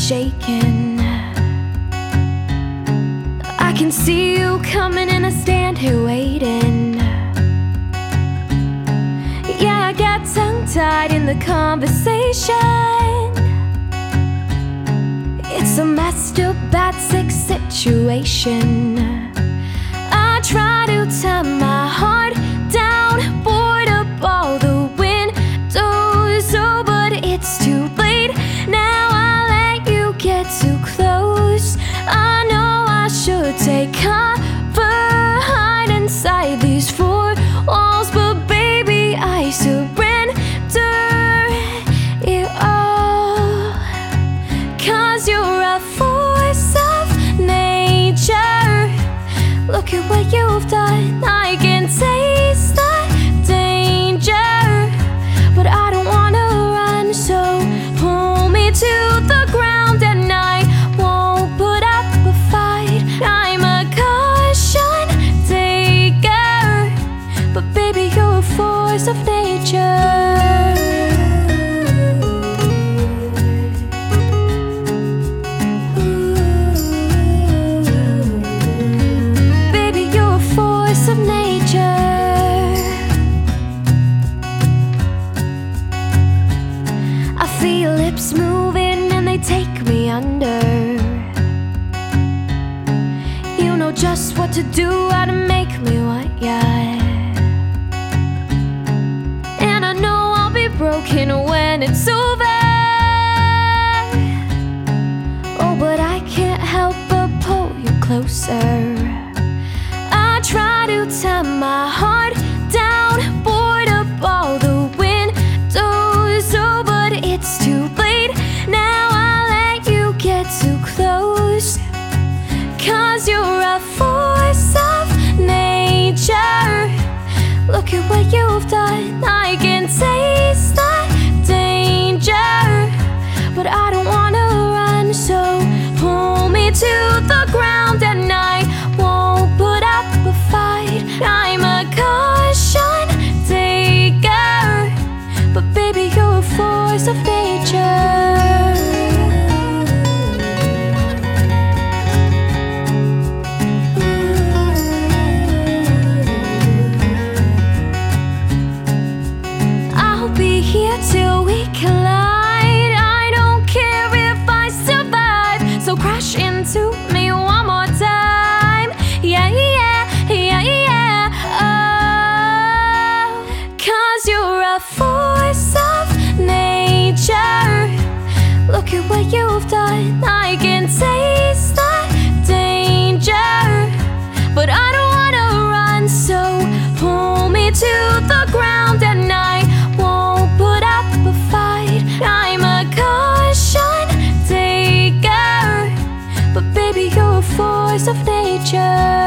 shaking. I can see you coming and I stand here waiting. Yeah, I got tongue-tied in the conversation. It's a messed up, bad, sick situation. I try to time my heart down, board up all the windows, oh, but it's too late now. I let you get too close. I know I should take cover, hide inside these four walls, but baby, I surrender it all. 'Cause you're a force of nature. Look at what you've done. I can taste the danger, but I don't wanna run, so pull me to the ground and I won't put up a fight. I'm a caution taker, but baby, you're a force of nature. Of nature. I feel lips moving and they take me under. You know just what to do, how to make me want ya. And I know I'll be broken when it's over. Oh, but I can't help but pull you closer. Try to time my heart down, board up all the windows, oh, but it's too late now. I let you get too close. 'Cause you're a force of nature. Look at what you've done. I can taste the danger, but I don't wanna run, so pull me to the ground and I won't put up a fight. I'm a caution taker, but baby, you're a force of nature. I'll be here till we collide. I don't care if I survive, so crash into me one more time. Yeah, yeah, yeah, yeah. Oh, 'cause you're a force of nature. Look at what you've done. I can taste the danger, but I don't wanna run, so pull me to the ground and I won't put up a fight. I'm a caution taker, but baby, you're a force of nature.